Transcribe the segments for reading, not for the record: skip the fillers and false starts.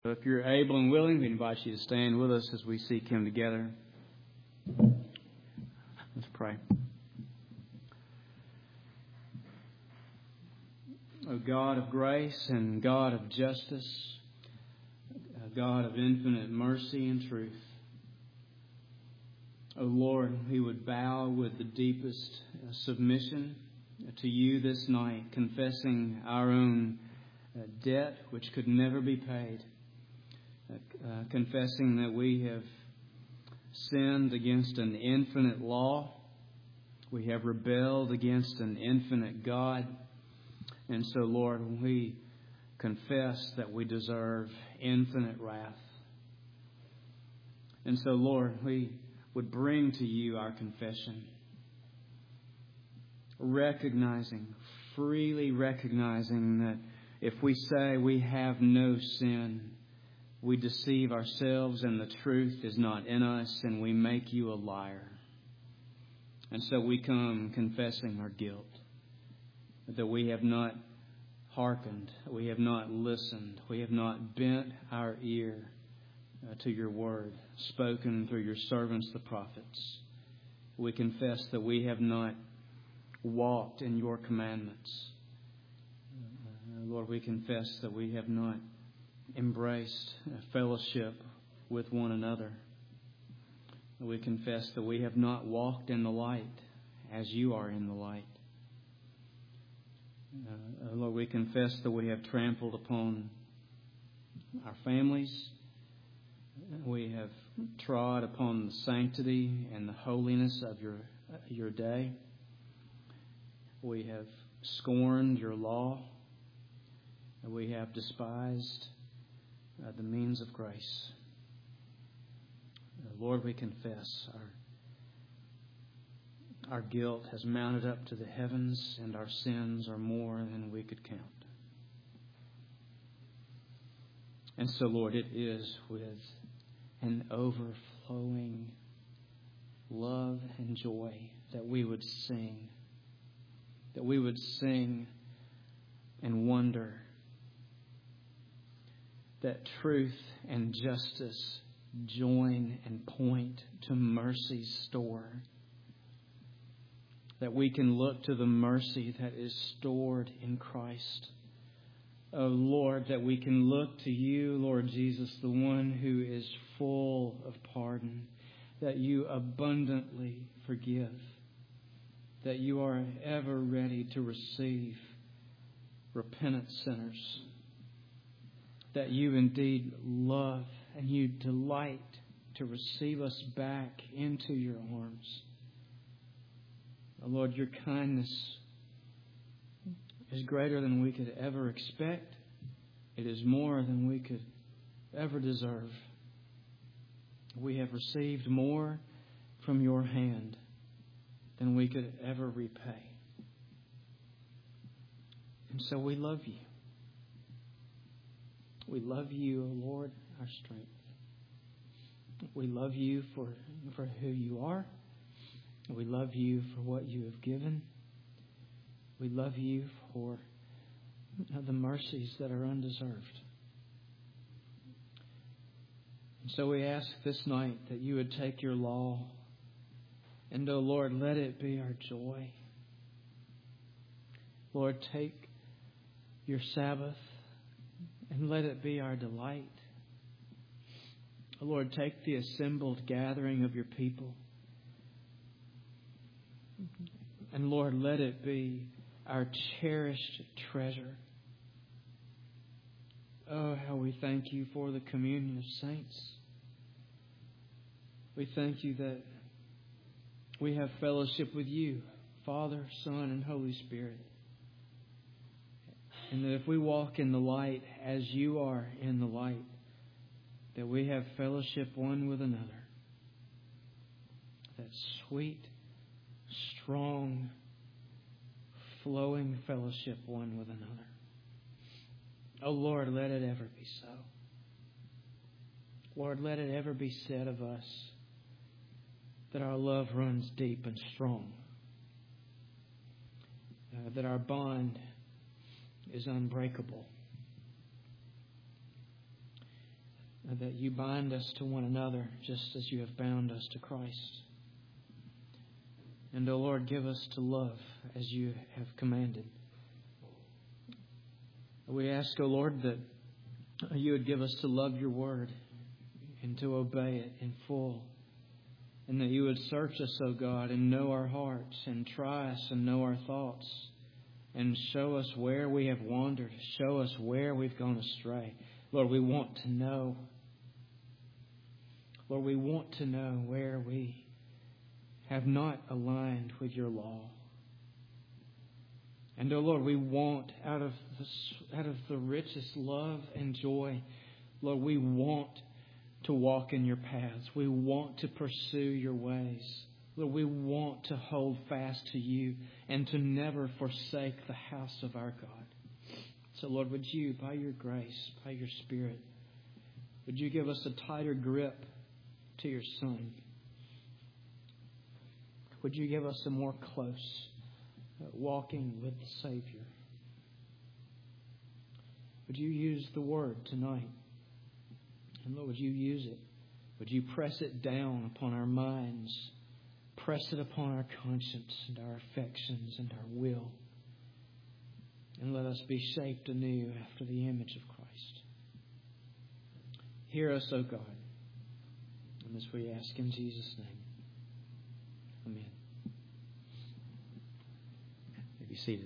So if you're able and willing, we invite you to stand with us as we seek Him together. Let's pray. O God of grace and God of justice, God of infinite mercy and truth, O Lord, we would bow with the deepest submission to You this night, confessing our own debt which could never be paid. Confessing that we have sinned against an infinite law. We have rebelled against an infinite God. And so, Lord, we confess that we deserve infinite wrath. And so, Lord, we would bring to You our confession, freely recognizing that if we say we have no sin, we deceive ourselves and the truth is not in us, and we make You a liar. And so we come confessing our guilt, that we have not hearkened, we have not listened, we have not bent our ear to Your word, spoken through Your servants, the prophets. We confess that we have not walked in Your commandments. Lord, we confess that we have not embraced fellowship with one another. We confess that we have not walked in the light as You are in the light. Lord, we confess that we have trampled upon our families. We have trod upon the sanctity and the holiness of Your day. We have scorned Your law. We have despised the means of grace. Lord, we confess our guilt has mounted up to the heavens, and our sins are more than we could count. And so, Lord, it is with an overflowing love and joy that we would sing and wonder that truth and justice join and point to mercy's store. That we can look to the mercy that is stored in Christ. Oh Lord, that we can look to You, Lord Jesus, the one who is full of pardon. That You abundantly forgive. That You are ever ready to receive repentant sinners. That You indeed love and You delight to receive us back into Your arms. Oh Lord, Your kindness is greater than we could ever expect. It is more than we could ever deserve. We have received more from Your hand than we could ever repay. And so we love You. We love You, O Lord, our strength. We love You for who You are. We love You for what You have given. We love You for the mercies that are undeserved. And so we ask this night that You would take Your law and, O Lord, let it be our joy. Lord, take Your Sabbath and let it be our delight. Lord, take the assembled gathering of Your people. And Lord, let it be our cherished treasure. Oh, how we thank You for the communion of saints. We thank You that we have fellowship with You, Father, Son, and Holy Spirit. And that if we walk in the light as You are in the light, that we have fellowship one with another. That sweet, strong, flowing fellowship one with another. Oh Lord, let it ever be so. Lord, let it ever be said of us that our love runs deep and strong. That our bond is unbreakable. that You bind us to one another just as You have bound us to Christ. And, O Lord, give us to love as You have commanded. We ask, O Lord, that You would give us to love Your word and to obey it in full. And that You would search us, O God, and know our hearts, and try us and know our thoughts, and show us where we have wandered, show us where we've gone astray. Lord, we want to know. Lord, we want to know where we have not aligned with Your law. And, oh Lord, we want out of the richest love and joy, Lord, we want to walk in Your paths. We want to pursue Your ways. Lord, we want to hold fast to You and to never forsake the house of our God. So, Lord, would You, by Your grace, by Your Spirit, would You give us a tighter grip to Your Son? Would You give us a more close walking with the Savior? Would You use the Word tonight? And Lord, would You use it? Would You press it down upon our minds? Press it upon our conscience and our affections and our will. And let us be shaped anew after the image of Christ. Hear us, O God. And this we ask in Jesus' name. Amen. Be seated.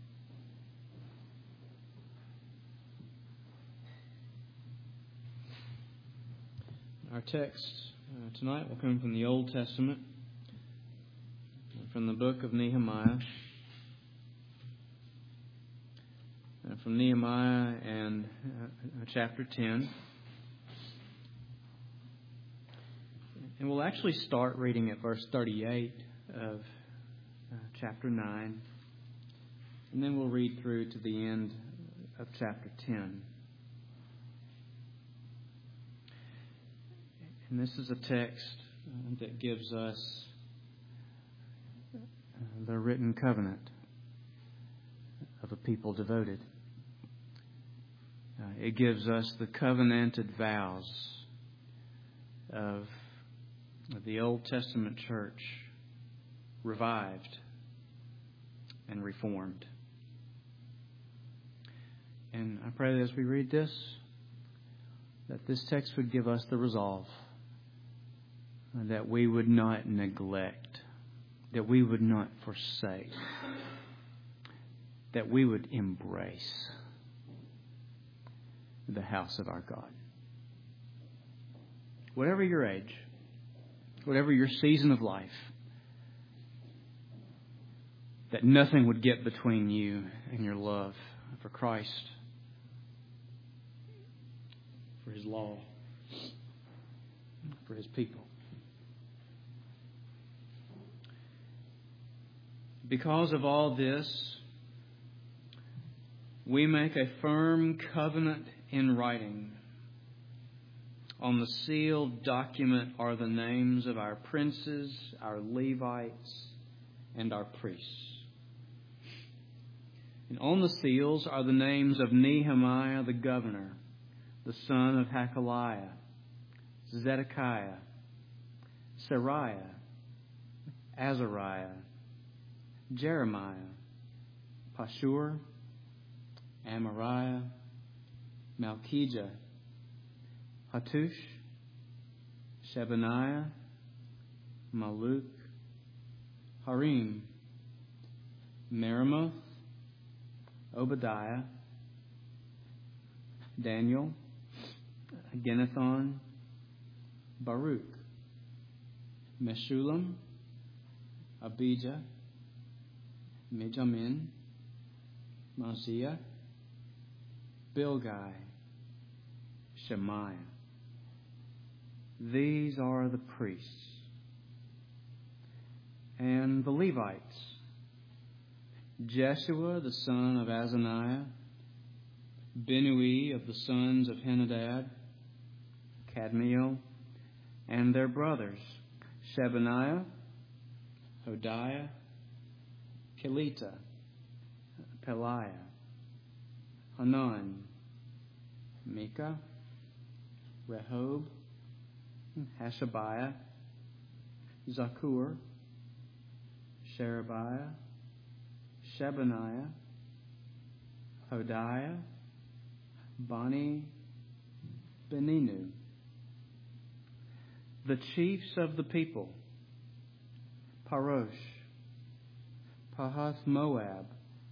Our text tonight will come from the Old Testament, from the book of Nehemiah, from Nehemiah and chapter 10. And we'll actually start reading at verse 38 of chapter 9. And then we'll read through to the end of chapter 10. And this is a text that gives us the written covenant of a people devoted. It gives us the covenanted vows of the Old Testament church, revived and reformed. And I pray that as we read this, that this text would give us the resolve that we would not neglect, that we would not forsake, that we would embrace the house of our God. Whatever your age, whatever your season of life, that nothing would get between you and your love for Christ, for His law, for His people. Because of all this, we make a firm covenant in writing. On the sealed document are the names of our princes, our Levites, and our priests. And on the seals are the names of Nehemiah the governor, the son of Hakaliah, Zedekiah, Seraiah, Azariah, Jeremiah, Pashur, Amariah, Malchijah, Hattush, Shebaniah, Maluk, Harim, Meremoth, Obadiah, Daniel, Ginnethon, Baruch, Meshullam, Abijah, Mijamin, Mosiah, Bilgai, Shemaiah. These are the priests. And the Levites, Jeshua the son of Azaniah, Binui of the sons of Henadad, Kadmiel, and their brothers, Shebaniah, Hodiah, Kelita, Peliah, Hanan, Micah, Rehob, Hashabiah, Zakur, Sherebiah, Shebaniah, Hodiah, Bani, Beninu. The chiefs of the people: Parosh, Pahath Moab,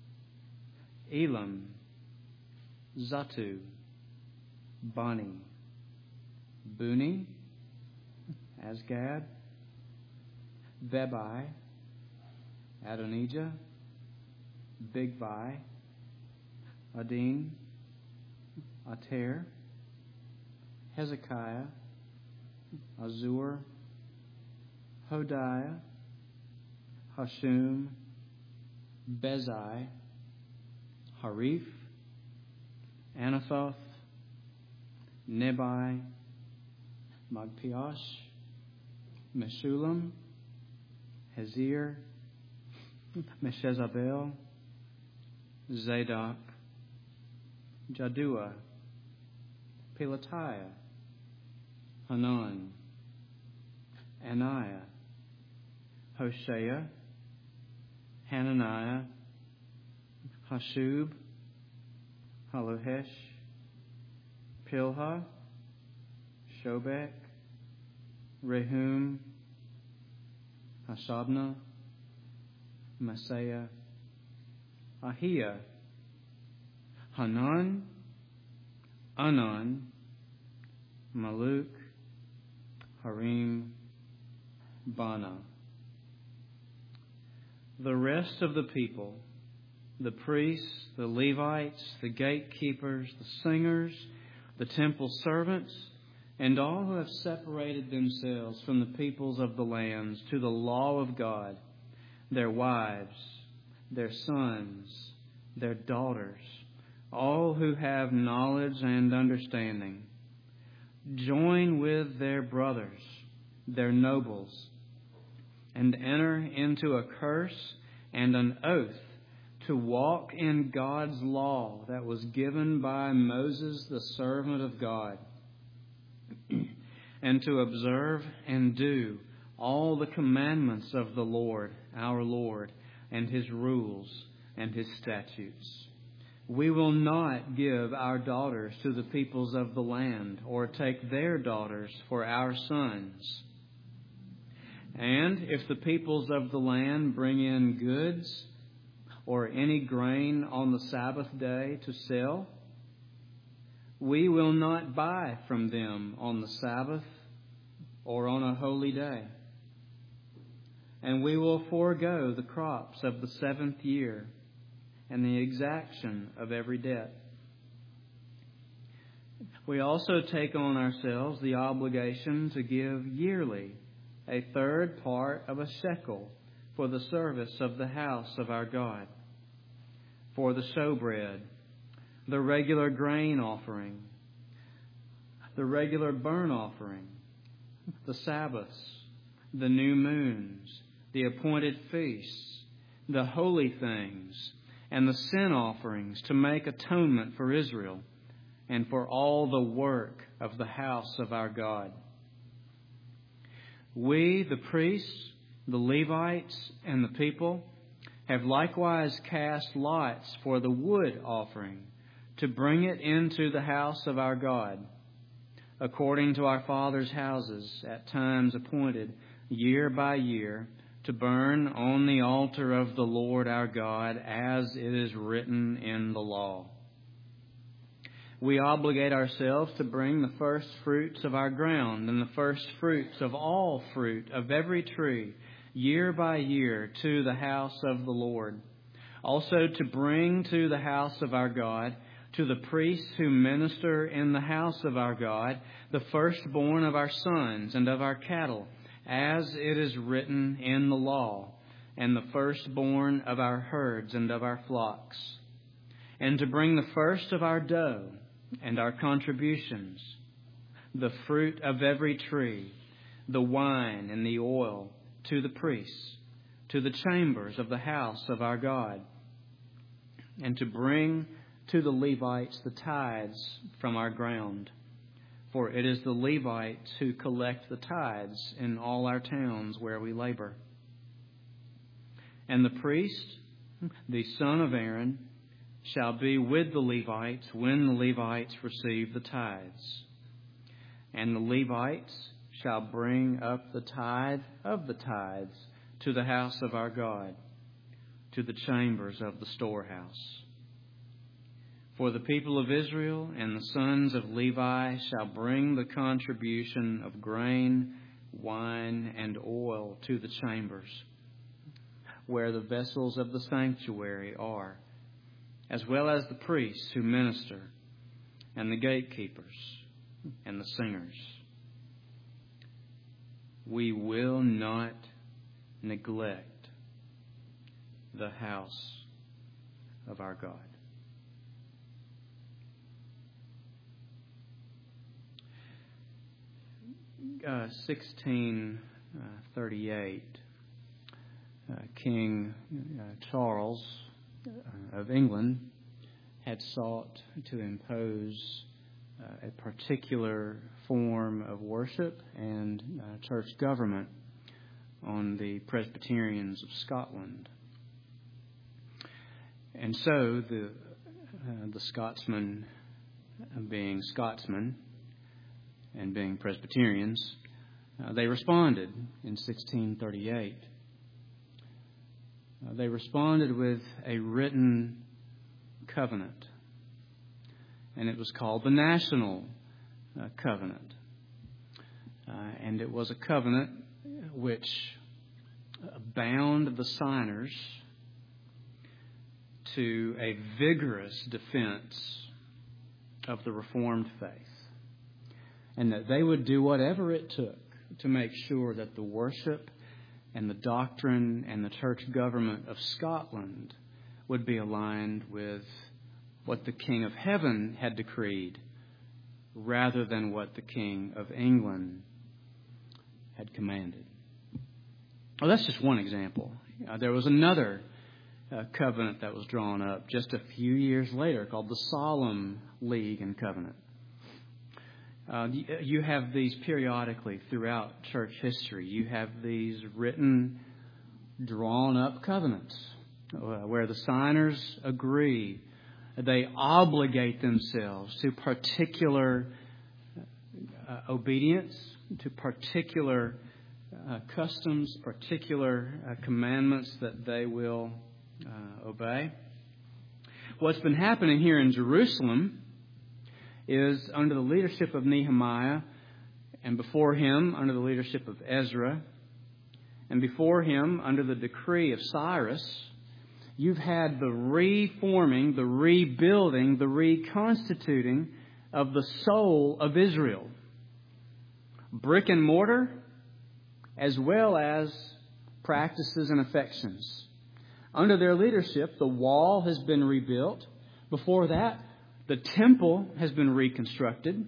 Elam, Zatu, Bani, Buni, Asgad, Bebai, Adonijah, Bigvai, Adin, Ater, Hezekiah, Azur, Hodiah, Hashum, Bezai, Harif, Anathoth, Nebai, Magpiash, Meshulam, Hezir, Meshezabel, Zadok, Jaddua, Pelatiah, Hanan, Anaiah, Hosea, Hananiah, Hashub, Halohesh, Pilha, Shobek, Rehum, Hashabnah, Messiah, Ahia, Hanan, Anan, Maluk, Harim, Bana. The rest of the people, the priests, the Levites, the gatekeepers, the singers, the temple servants, and all who have separated themselves from the peoples of the lands to the law of God, their wives, their sons, their daughters, all who have knowledge and understanding, join with their brothers, their nobles, and enter into a curse and an oath to walk in God's law that was given by Moses, the servant of God, and to observe and do all the commandments of the Lord, our Lord, and His rules and His statutes. We will not give our daughters to the peoples of the land, or take their daughters for our sons. And if the peoples of the land bring in goods or any grain on the Sabbath day to sell, we will not buy from them on the Sabbath or on a holy day. And we will forego the crops of the 7th year and the exaction of every debt. We also take on ourselves the obligation to give yearly a 1/3 part of a shekel for the service of the house of our God, for the showbread, the regular grain offering, the regular burnt offering, the Sabbaths, the new moons, the appointed feasts, the holy things, and the sin offerings to make atonement for Israel and for all the work of the house of our God. We, the priests, the Levites, and the people, have likewise cast lots for the wood offering to bring it into the house of our God, according to our fathers' houses, at times appointed, year by year, to burn on the altar of the Lord our God, as it is written in the law. We obligate ourselves to bring the first fruits of our ground and the first fruits of all fruit of every tree, year by year, to the house of the Lord. Also to bring to the house of our God, to the priests who minister in the house of our God, the firstborn of our sons and of our cattle, as it is written in the law, and the firstborn of our herds and of our flocks. And to bring the first of our dough and our contributions, the fruit of every tree, the wine and the oil, to the priests, to the chambers of the house of our God, and to bring to the Levites the tithes from our ground, For it is the Levites who collect the tithes in all our towns where we labor. And the priest, the son of Aaron, shall be with the Levites when the Levites receive the tithes. And the Levites shall bring up the tithe of the tithes to the house of our God, to the chambers of the storehouse. For the people of Israel and the sons of Levi shall bring the contribution of grain, wine, and oil to the chambers, where the vessels of the sanctuary are, as well as the priests who minister, and the gatekeepers, and the singers. We will not neglect the house of our God. Uh, 1638, King Charles of England had sought to impose a particular form of worship and church government on the Presbyterians of Scotland. And so the Scotsmen, being Scotsmen and being Presbyterians, they responded in 1638. They responded with a written covenant, and it was called the National Covenant. And it was a covenant which bound the signers to a vigorous defense of the Reformed faith, and that they would do whatever it took to make sure that the worship and the doctrine and the church government of Scotland would be aligned with what the King of Heaven had decreed, rather than what the King of England had commanded. Well, that's just one example. There was another covenant that was drawn up just a few years later called the Solemn League and Covenant. You have these periodically throughout church history. You have these written, drawn-up covenants where the signers agree. They obligate themselves to particular obedience, to particular customs, particular commandments that they will obey. What's been happening here in Jerusalem is under the leadership of Nehemiah, and before him under the leadership of Ezra, and before him under the decree of Cyrus, you've had the reforming, the rebuilding, the reconstituting of the soul of Israel. Brick and mortar, as well as practices and affections. Under their leadership, the wall has been rebuilt. Before that, the temple has been reconstructed.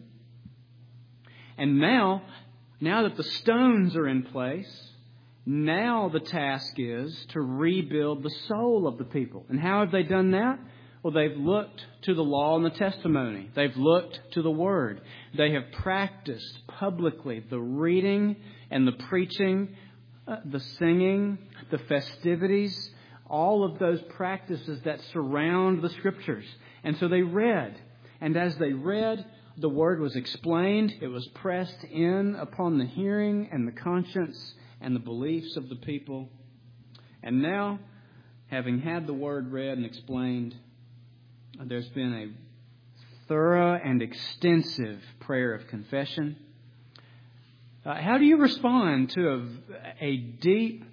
And now that the stones are in place, now the task is to rebuild the soul of the people. And how have they done that? Well, they've looked to the law and the testimony. They've looked to the Word. They have practiced publicly the reading and the preaching, the singing, the festivities, all of those practices that surround the Scriptures. And so they read. And as they read, the Word was explained. It was pressed in upon the hearing and the conscience and the beliefs of the people. And now, having had the Word read and explained, there's been a thorough and extensive prayer of confession. How do you respond to a deep,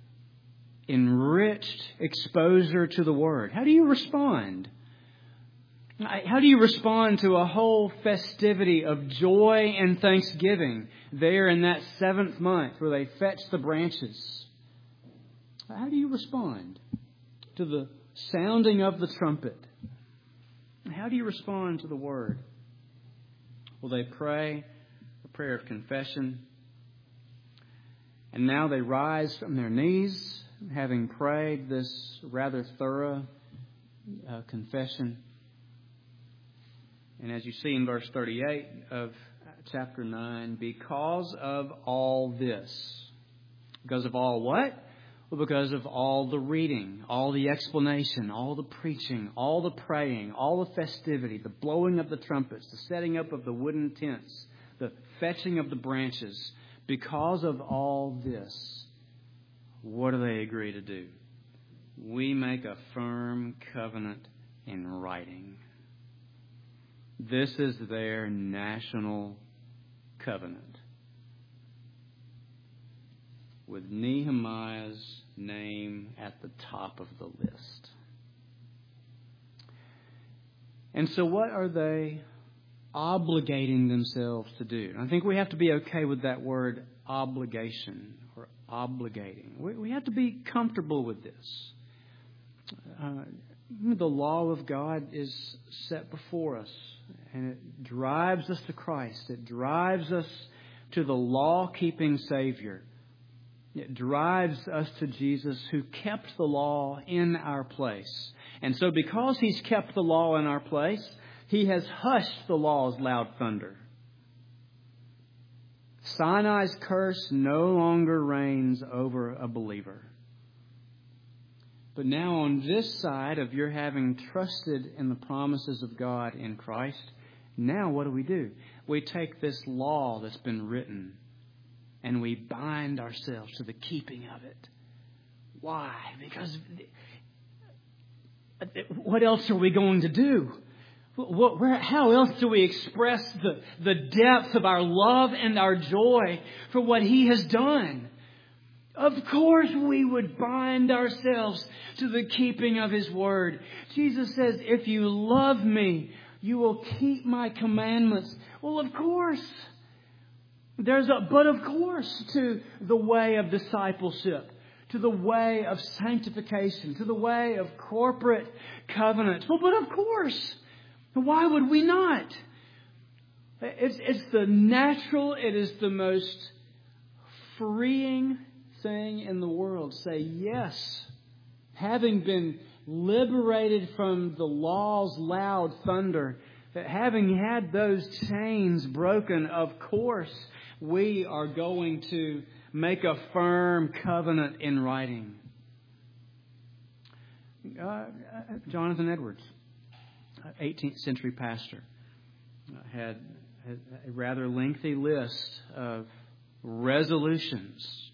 enriched exposure to the Word? How do you respond? How do you respond to a whole festivity of joy and thanksgiving there in that 7th month where they fetch the branches? How do you respond to the sounding of the trumpet? How do you respond to the Word? Well, they pray a prayer of confession. And now they rise from their knees, having prayed this rather thorough confession. And as you see in verse 38 of chapter 9, because of all this. Because of all what? Well, because of all the reading, all the explanation, all the preaching, all the praying, all the festivity, the blowing of the trumpets, the setting up of the wooden tents, the fetching of the branches. Because of all this, what do they agree to do? We make a firm covenant in writing. This is their national covenant, with Nehemiah's name at the top of the list. And so what are they obligating themselves to do? I think we have to be okay with that word obligation or obligating. We have to be comfortable with this. The law of God is set before us, and it drives us to Christ. It drives us to the law-keeping Savior. It drives us to Jesus, who kept the law in our place. And so because He's kept the law in our place, He has hushed the law's loud thunder. Sinai's curse no longer reigns over a believer. But now on this side of your having trusted in the promises of God in Christ, now what do? We take this law that's been written and we bind ourselves to the keeping of it. Why? Because what else are we going to do? How else do we express the depth of our love and our joy for what He has done? Of course we would bind ourselves to the keeping of His Word. Jesus says, if you love me, you will keep my commandments. Well, of course. There's a but of course to the way of discipleship, to the way of sanctification, to the way of corporate covenant. Well, but of course. Why would we not? It's the natural, it is the most freeing thing in the world. Say yes. Having been liberated from the law's loud thunder, having had those chains broken, of course, we are going to make a firm covenant in writing. Jonathan Edwards, 18th century pastor, had a rather lengthy list of resolutions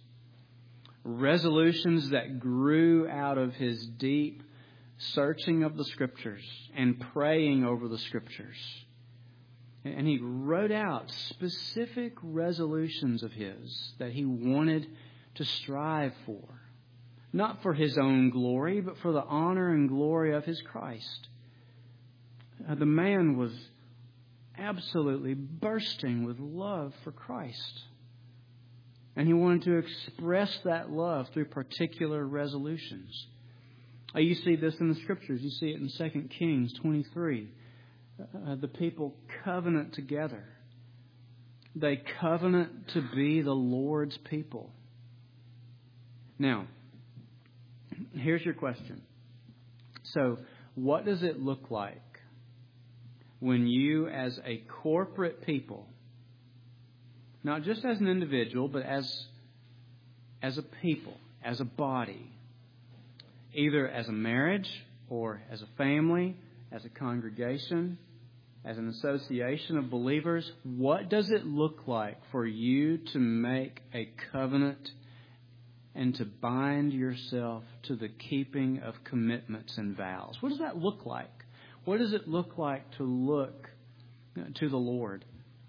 that grew out of his deep searching of the Scriptures and praying over the Scriptures. And he wrote out specific resolutions of his that he wanted to strive for. Not for his own glory, but for the honor and glory of his Christ. The man was absolutely bursting with love for Christ. And he wanted to express that love through particular resolutions. You see this in the Scriptures. You see it in 2 Kings 23. The people covenant together. They covenant to be the Lord's people. Now, here's your question. So, what does it look like when you, as a corporate people, not just as an individual, but as a people, as a body, either as a marriage or as a family, as a congregation, as an association of believers, what does it look like for you to make a covenant and to bind yourself to the keeping of commitments and vows? What does that look like? What does it look like to look to the Lord?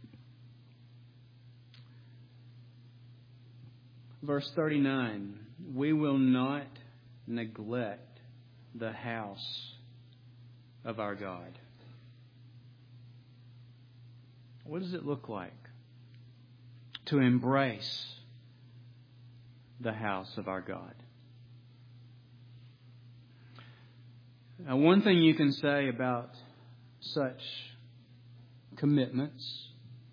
Verse 39, we will not neglect the house of our God. What does it look like to embrace the house of our God? Now, one thing you can say about such commitments,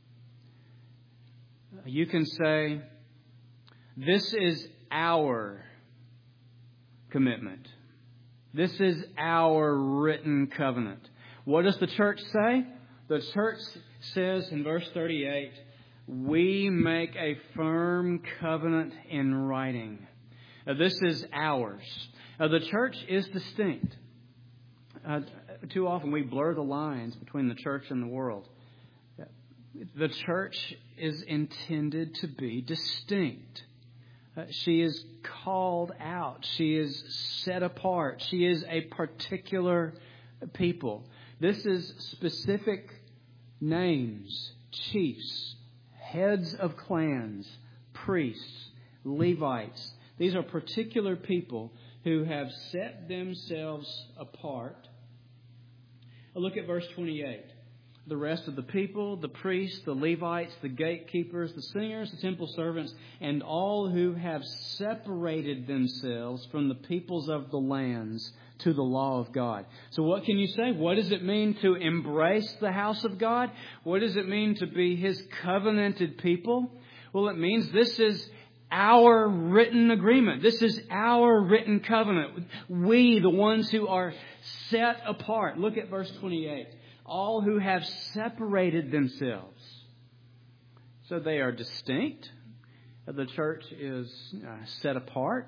you can say, this is our commitment. This is our written covenant. What does the church say? The church says in verse 38, we make a firm covenant in writing. This is ours. The church is distinct. Too often we blur the lines between the church and the world. The church is intended to be distinct. She is called out. She is set apart. She is a particular people. This is specific names, chiefs, heads of clans, priests, Levites. These are particular people who have set themselves apart. Look at verse 28. The rest of the people, the priests, the Levites, the gatekeepers, the singers, the temple servants, and all who have separated themselves from the peoples of the lands to the law of God. So what can you say? What does it mean to embrace the house of God? What does it mean to be His covenanted people? Well, it means this is our written agreement. This is our written covenant. We, the ones who are set apart. Look at verse 28. All who have separated themselves. So they are distinct. The church is set apart.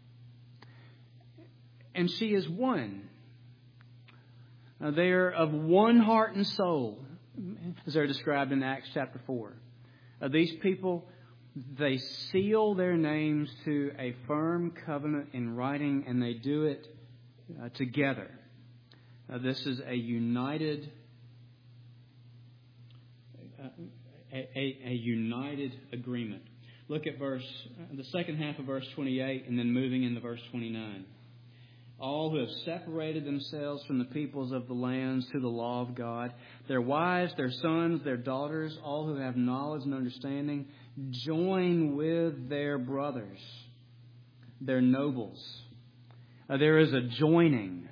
And she is one. They are of one heart and soul, as they're described in Acts chapter 4. These people, they seal their names to a firm covenant in writing, and they do it together. This is a united agreement. Look at the second half of verse 28 and then moving into verse 29. All who have separated themselves from the peoples of the lands to the law of God, their wives, their sons, their daughters, all who have knowledge and understanding, join with their brothers, their nobles. There is a joining.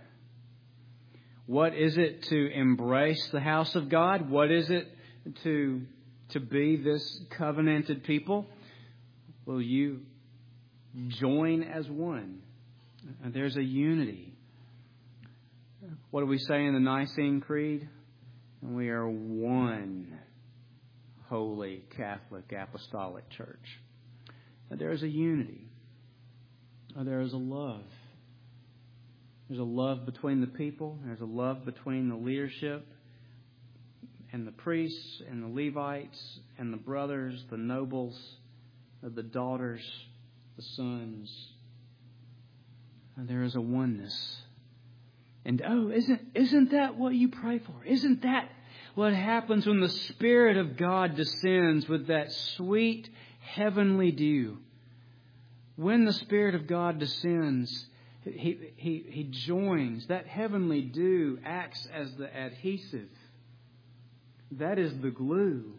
What is it to embrace the house of God? What is it to be this covenanted people? Will you join as one? There's a unity. What do we say in the Nicene Creed? We are one holy Catholic Apostolic Church. There is a unity. There is a love. There's a love between the people. There's a love between the leadership and the priests and the Levites and the brothers, the nobles, the daughters, the sons. And there is a oneness. And isn't that what you pray for? Isn't that what happens when the Spirit of God descends with that sweet heavenly dew? When the Spirit of God descends, He joins. That heavenly dew acts as the adhesive. That is the glue.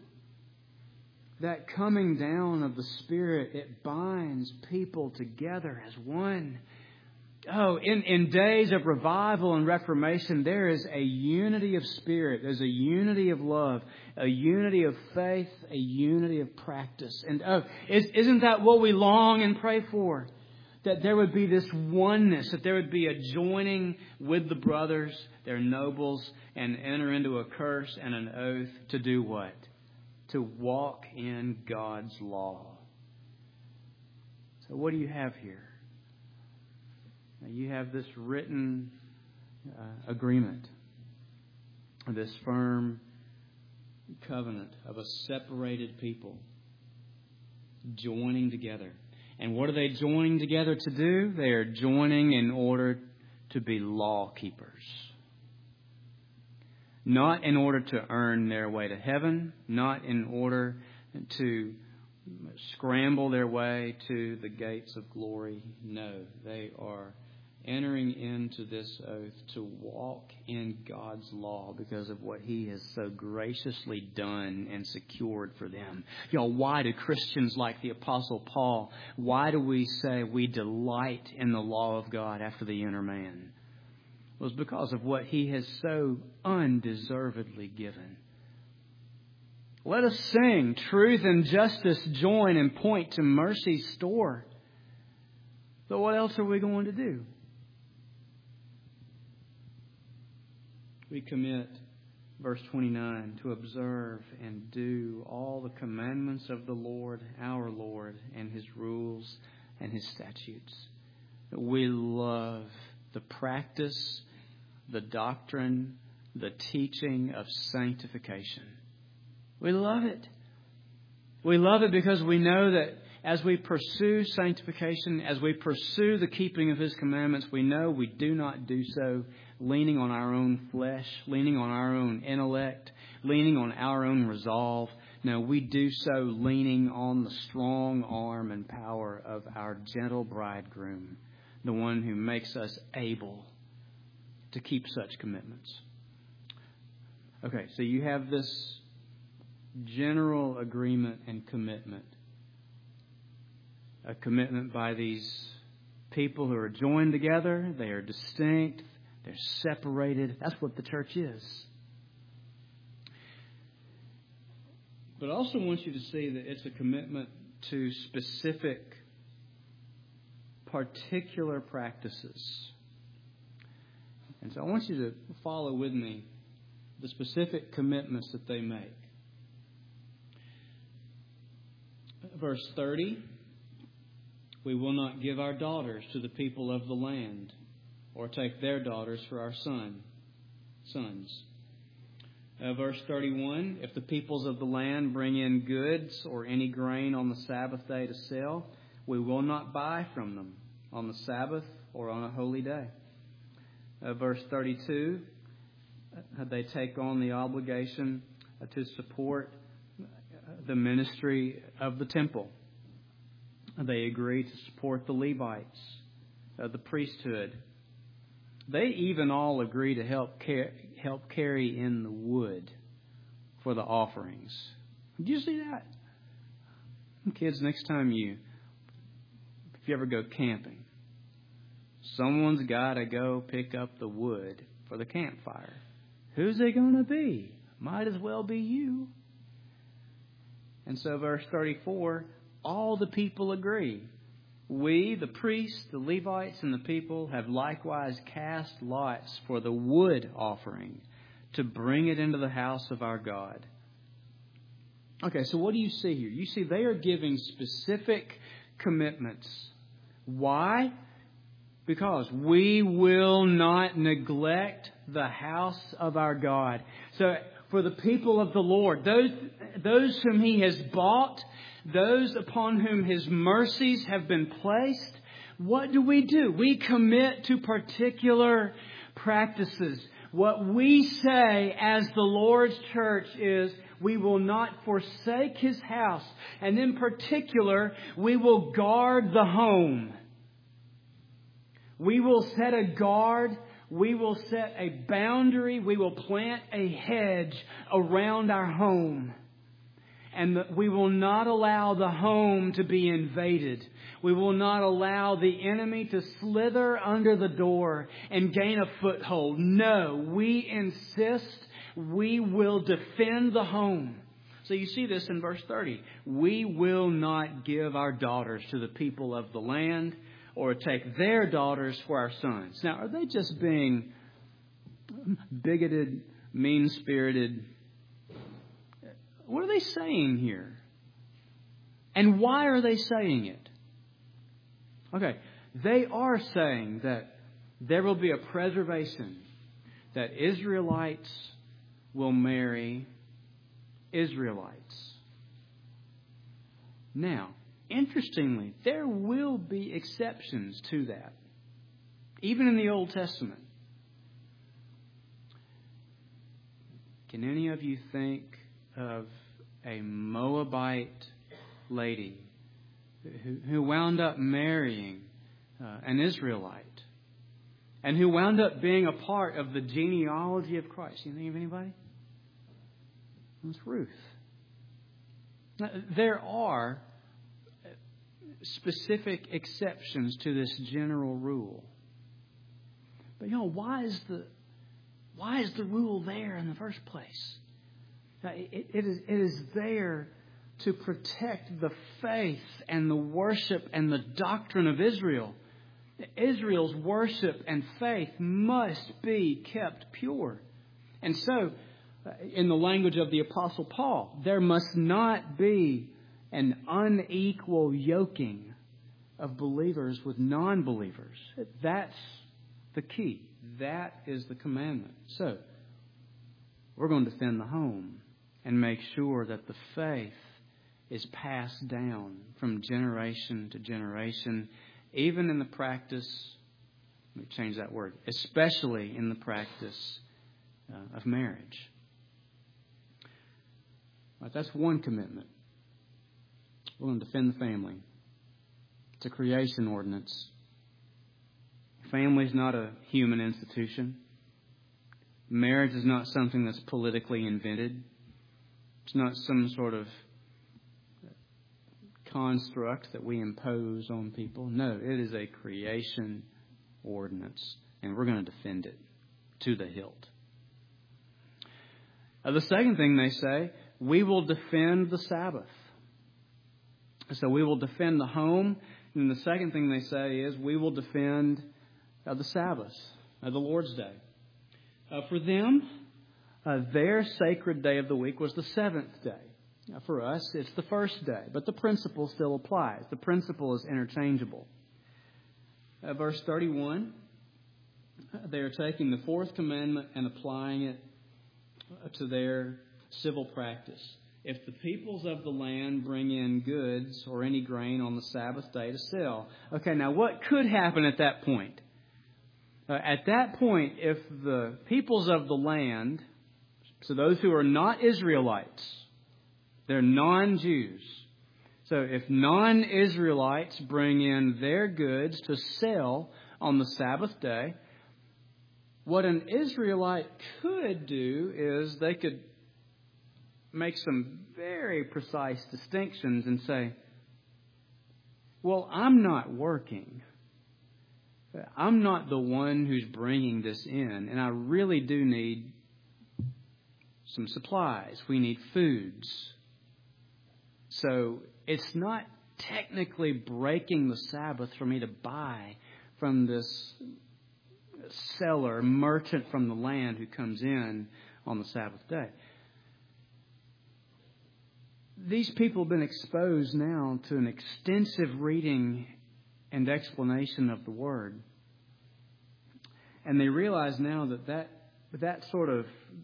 That coming down of the Spirit, it binds people together as one. Oh, in days of revival and reformation, there is a unity of spirit. There's a unity of love, a unity of faith, a unity of practice. And isn't that what we long and pray for? That there would be this oneness, that there would be a joining with the brothers, their nobles, and enter into a curse and an oath to do what? To walk in God's law. So what do you have here? You have this written agreement, this firm covenant of a separated people joining together. And what are they joining together to do? They are joining in order to be law keepers. Not in order to earn their way to heaven, not in order to scramble their way to the gates of glory. No, they are entering into this oath to walk in God's law because of what He has so graciously done and secured for them. Y'all, why do Christians like the Apostle Paul, why do we say we delight in the law of God after the inner man? Well, it's because of what He has so undeservedly given. Let us sing, truth and justice join and point to mercy's store. So what else are we going to do? We commit Verse 29, to observe and do all the commandments of the Lord, our Lord, and His rules and His statutes. We love the practice, the doctrine, the teaching of sanctification. We love it. We love it because we know that as we pursue sanctification, as we pursue the keeping of His commandments, we know we do not do so leaning on our own flesh, leaning on our own intellect, leaning on our own resolve. No, we do so leaning on the strong arm and power of our gentle bridegroom, the one who makes us able to keep such commitments. Okay, so you have this general agreement and commitment. A commitment by these people who are joined together. They are distinct. They're separated. That's what the church is. But I also want you to see that it's a commitment to specific, particular practices. And so I want you to follow with me the specific commitments that they make. Verse 30, we will not give our daughters to the people of the land, or take their daughters for our sons. Verse 31, if the peoples of the land bring in goods or any grain on the Sabbath day to sell, we will not buy from them on the Sabbath or on a holy day. Verse 32, they take on the obligation to support the ministry of the temple. They agree to support the Levites, the priesthood. They even all agree to help carry in the wood for the offerings. Did you see that? Kids, next time if you ever go camping, someone's got to go pick up the wood for the campfire. Who's it going to be? Might as well be you. And so verse 34, all the people agree. We, the priests, the Levites, and the people have likewise cast lots for the wood offering to bring it into the house of our God. Okay, so what do you see here? You see they are giving specific commitments. Why? Because we will not neglect the house of our God. So for the people of the Lord, those whom He has bought, those upon whom His mercies have been placed, what do? We commit to particular practices. What we say as the Lord's church is we will not forsake His house. And in particular, we will guard the home. We will set a guard. We will set a boundary. We will plant a hedge around our home. And we will not allow the home to be invaded. We will not allow the enemy to slither under the door and gain a foothold. No, we insist we will defend the home. So you see this in verse 30. We will not give our daughters to the people of the land or take their daughters for our sons. Now, are they just being bigoted, mean-spirited? What are they saying here? And why are they saying it? Okay, they are saying that there will be a preservation, that Israelites will marry Israelites. Now, interestingly, there will be exceptions to that, even in the Old Testament. Can any of you think of a Moabite lady who wound up marrying an Israelite and who wound up being a part of the genealogy of Christ? You think of anybody? It's Ruth. There are specific exceptions to this general rule. But why is the rule there in the first place? It is there to protect the faith and the worship and the doctrine of Israel. Israel's worship and faith must be kept pure. And so, In the language of the Apostle Paul, there must not be an unequal yoking of believers with non-believers. That's the key. That is the commandment. So, we're going to defend the home and make sure that the faith is passed down from generation to generation, even in the practice, let me change that word, especially in the practice of marriage. Right, that's one commitment. We're going to defend the family. It's a creation ordinance. Family is not a human institution. Marriage is not something that's politically invented. It's not some sort of construct that we impose on people. No, it is a creation ordinance, and we're going to defend it to the hilt. The second thing they say, we will defend the Sabbath. So we will defend the home. And the second thing they say is we will defend the Sabbath, the Lord's Day. For them, their sacred day of the week was the seventh day. For us, it's the first day. But the principle still applies. The principle is interchangeable. Verse 31, they are taking the fourth commandment and applying it to their civil practice. If the peoples of the land bring in goods or any grain on the Sabbath day to sell. Okay, now what could happen at that point? At that point, if the peoples of the land, so those who are not Israelites, they're non-Jews. So if non-Israelites bring in their goods to sell on the Sabbath day, what an Israelite could do is they could make some very precise distinctions and say, well, I'm not working. I'm not the one who's bringing this in, and I really do need some supplies. We need foods. So it's not technically breaking the Sabbath for me to buy from this seller, merchant from the land who comes in on the Sabbath day. These people have been exposed now to an extensive reading and explanation of the Word. And they realize now that sort of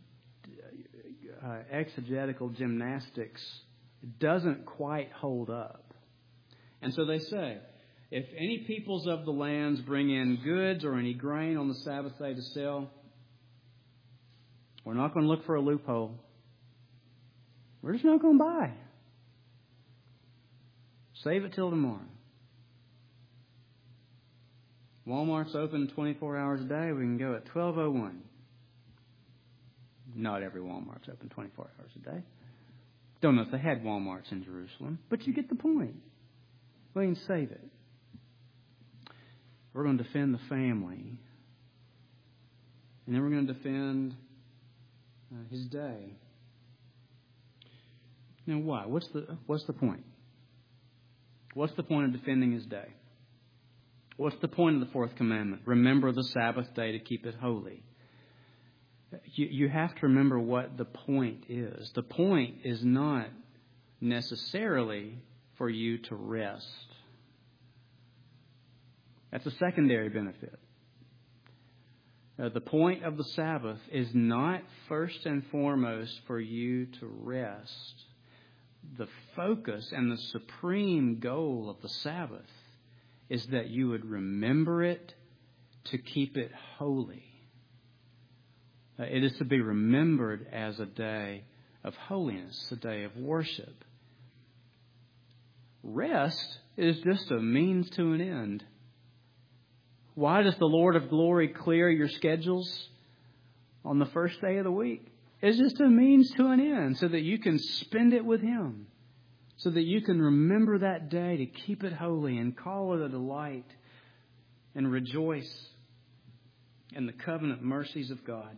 exegetical gymnastics doesn't quite hold up. And so they say, if any peoples of the lands bring in goods or any grain on the Sabbath day to sell, we're not going to look for a loophole. We're just not going to buy. Save it till tomorrow. Walmart's open 24 hours a day. We can go at 12:01. Not every Walmart's open 24 hours a day. Don't know if they had Walmarts in Jerusalem, but you get the point. We can save it. We're going to defend the family. And then we're going to defend his day. Now why? What's the point? What's the point of defending his day? What's the point of the fourth commandment? Remember the Sabbath day to keep it holy. You have to remember what the point is. The point is not necessarily for you to rest. That's a secondary benefit. The point of the Sabbath is not first and foremost for you to rest. The focus and the supreme goal of the Sabbath is that you would remember it to keep it holy. It is to be remembered as a day of holiness, a day of worship. Rest is just a means to an end. Why does the Lord of glory clear your schedules on the first day of the week? It's just a means to an end so that you can spend it with Him. So that you can remember that day to keep it holy and call it a delight and rejoice in the covenant mercies of God.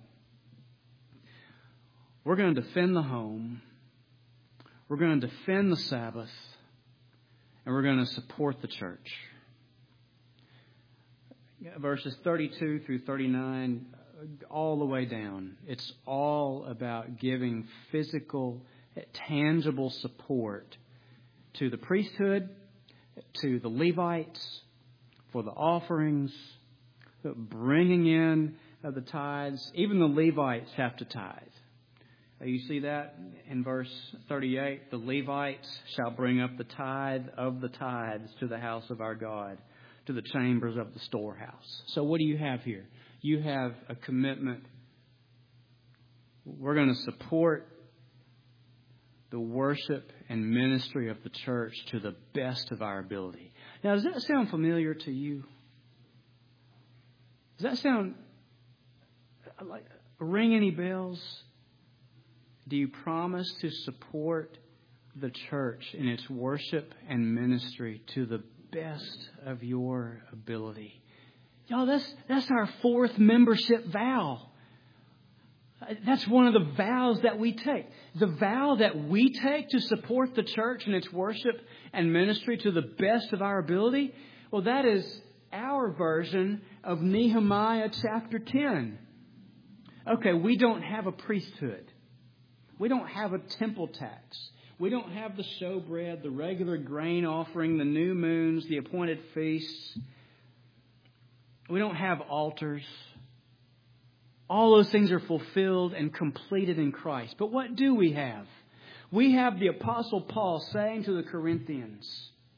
We're going to defend the home. We're going to defend the Sabbath. And we're going to support the church. Verses 32 through 39 all the way down. It's all about giving physical, tangible support to the priesthood, to the Levites, for the offerings, bringing in the tithes. Even the Levites have to tithe. You see that in verse 38. The Levites shall bring up the tithe of the tithes to the house of our God, to the chambers of the storehouse. So what do you have here? You have a commitment. We're going to support the worship and ministry of the church to the best of our ability. Now, does that sound familiar to you? Does that sound like ring any bells? Do you promise to support the church in its worship and ministry to the best of your ability? Y'all, that's our fourth membership vow. That's one of the vows that we take. The vow that we take to support the church in its worship and ministry to the best of our ability, well, that is our version of Nehemiah chapter 10. Okay, we don't have a priesthood. We don't have a temple tax. We don't have the showbread, the regular grain offering, the new moons, the appointed feasts. We don't have altars. All those things are fulfilled and completed in Christ. But what do we have? We have the Apostle Paul saying to the Corinthians,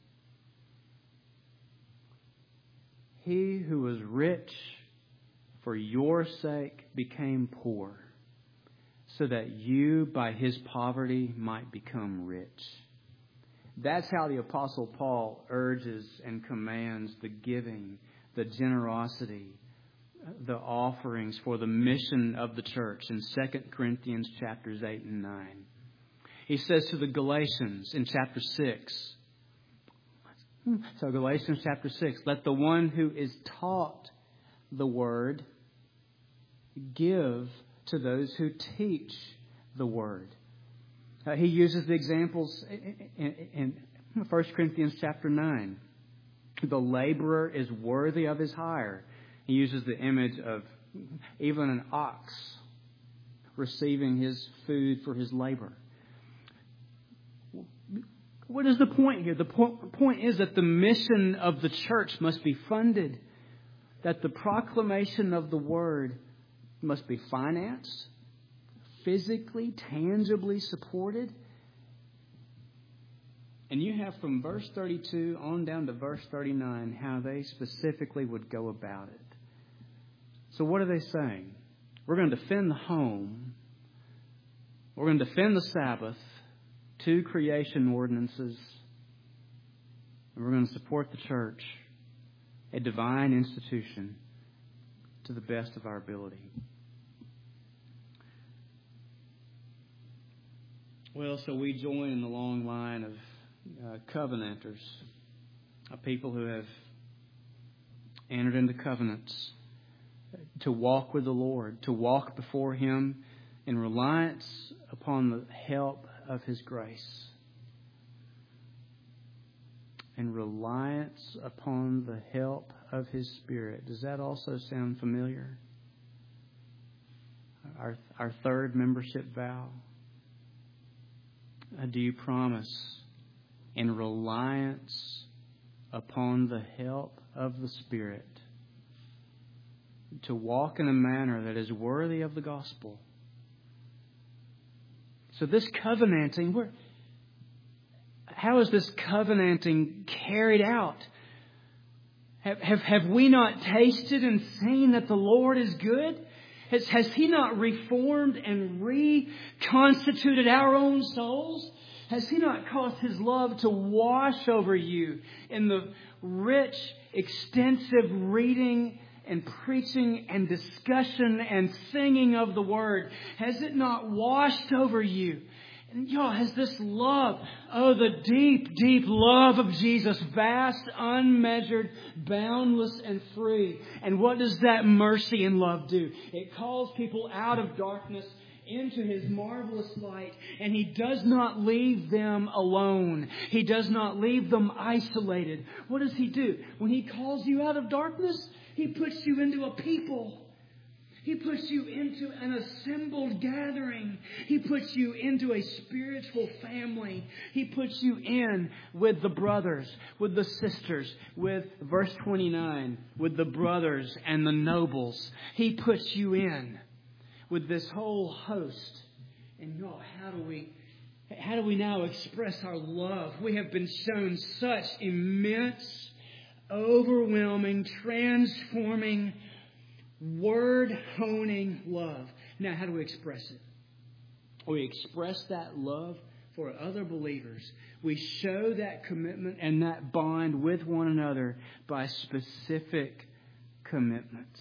He who was rich for your sake became poor, so that you by his poverty might become rich. That's how the Apostle Paul urges and commands the giving, the generosity, the offerings for the mission of the church in 2 Corinthians chapters 8 and 9. He says to the Galatians in chapter 6, so Galatians chapter 6, let the one who is taught the word give to those who teach the word. He uses the examples in 1 Corinthians chapter 9. The laborer is worthy of his hire. He uses the image of even an ox receiving his food for his labor. What is the point here? The point is that the mission of the church must be funded, that the proclamation of the word must be financed, physically, tangibly supported. And you have from verse 32 on down to verse 39 how they specifically would go about it. So what are they saying? We're going to defend the home. We're going to defend the Sabbath, 2 creation ordinances. And we're going to support the church, a divine institution, to the best of our ability. Well, so we join in the long line of covenanters, people who have entered into covenants to walk with the Lord, to walk before Him in reliance upon the help of His grace, in reliance upon the help of His Spirit. Does that also sound familiar? Our third membership vow. Do you promise in reliance upon the help of the Spirit to walk in a manner that is worthy of the gospel? So this covenanting, how is this covenanting carried out? Have we not tasted and seen that the Lord is good? Has He not reformed and reconstituted our own souls? Has He not caused His love to wash over you in the rich, extensive reading and preaching and discussion and singing of the Word? Has it not washed over you? And y'all, has this love, the deep, deep love of Jesus, vast, unmeasured, boundless, and free. And what does that mercy and love do? It calls people out of darkness into His marvelous light. And He does not leave them alone. He does not leave them isolated. What does He do? When He calls you out of darkness, He puts you into a people. He puts you into an assembled gathering. He puts you into a spiritual family. He puts you in with the brothers, with the sisters, with, verse 29, with the brothers and the nobles. He puts you in with this whole host. And y'all, how do we now express our love? We have been shown such immense, overwhelming, transforming, word-honing love. Now, how do we express it? We express that love for other believers. We show that commitment and that bond with one another by specific commitments.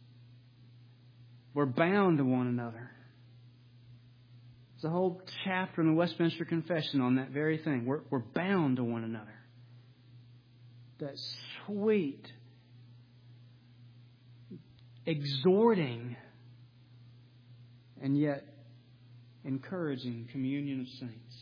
We're bound to one another. There's a whole chapter in the Westminster Confession on that very thing. We're bound to one another. That sweet, exhorting, and yet encouraging communion of saints.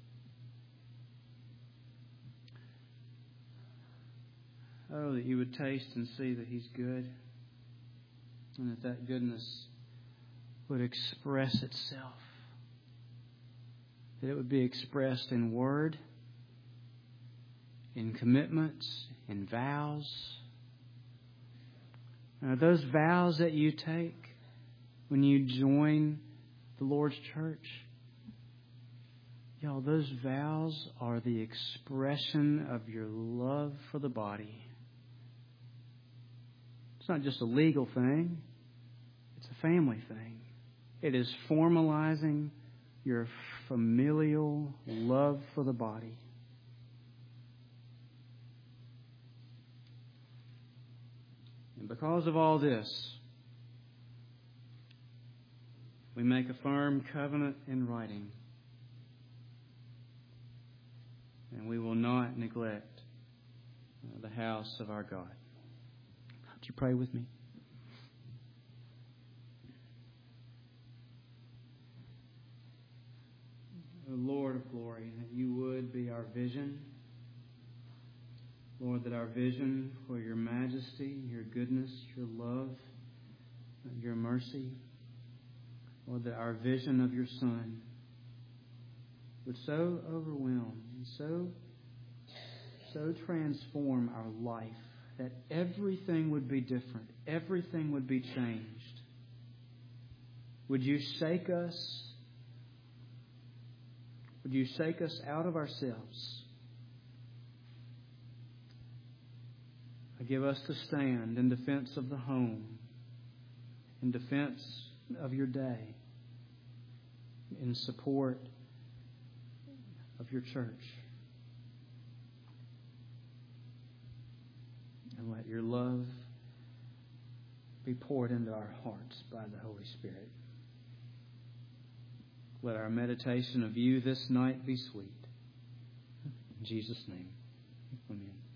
Oh, that you would taste and see that He's good, and that goodness would express itself. That it would be expressed in word, in commitments, in vows. Those vows that you take when you join the Lord's church, y'all, those vows are the expression of your love for the body. It's not just a legal thing. It's a family thing. It is formalizing your familial love for the body. And because of all this, we make a firm covenant in writing. And we will not neglect the house of our God. Would you pray with me? O Lord of glory, that you would be our vision. Lord, that our vision for your majesty, your goodness, your love, your mercy, Lord, that our vision of your Son would so overwhelm and so transform our life that everything would be different, everything would be changed. Would you shake us? Would you shake us out of ourselves? Give us to stand in defense of the home, in defense of your day, in support of your church. And let your love be poured into our hearts by the Holy Spirit. Let our meditation of you this night be sweet. In Jesus' name, amen.